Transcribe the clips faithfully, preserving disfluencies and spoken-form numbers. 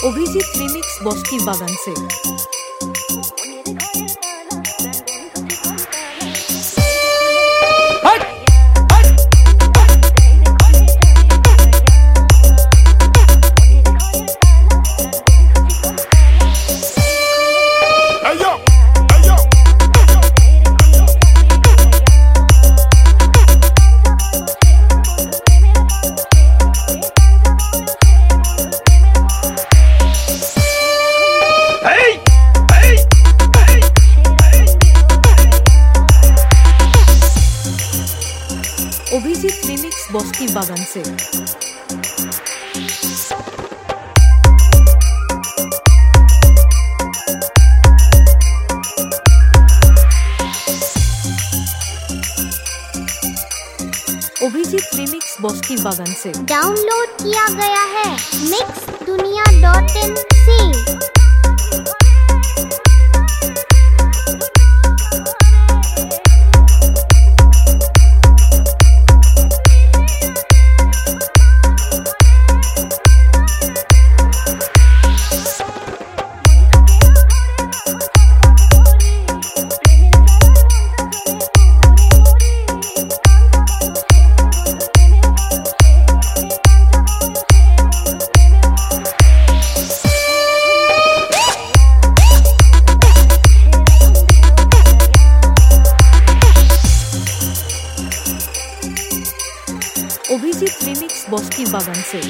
Abhijit remix boss की बागान से। अभिजीत रिमिक्स बॉस की बागान से। अभिजीत रिमिक्स बॉस की बागान से डाउनलोड किया गया है मिक्स दुनिया डॉट इन से। अभिजीत रिमिक्स बॉस की बागान से।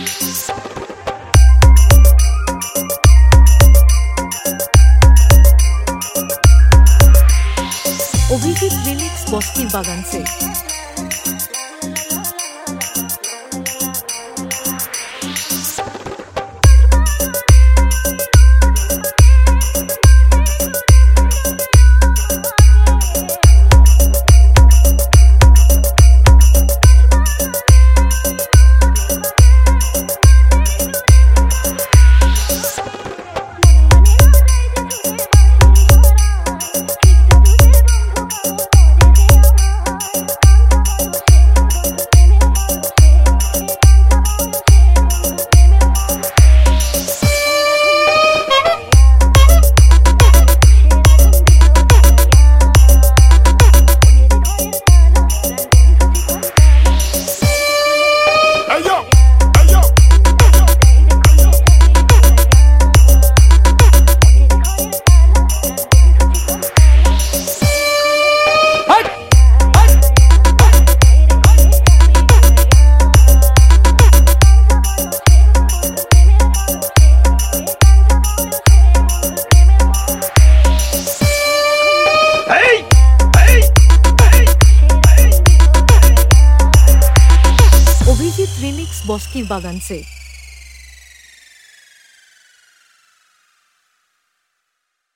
अभिजीत रिमिक्स बॉस की बागान से। अभिजीत रिमिक्स बॉस की बागान से।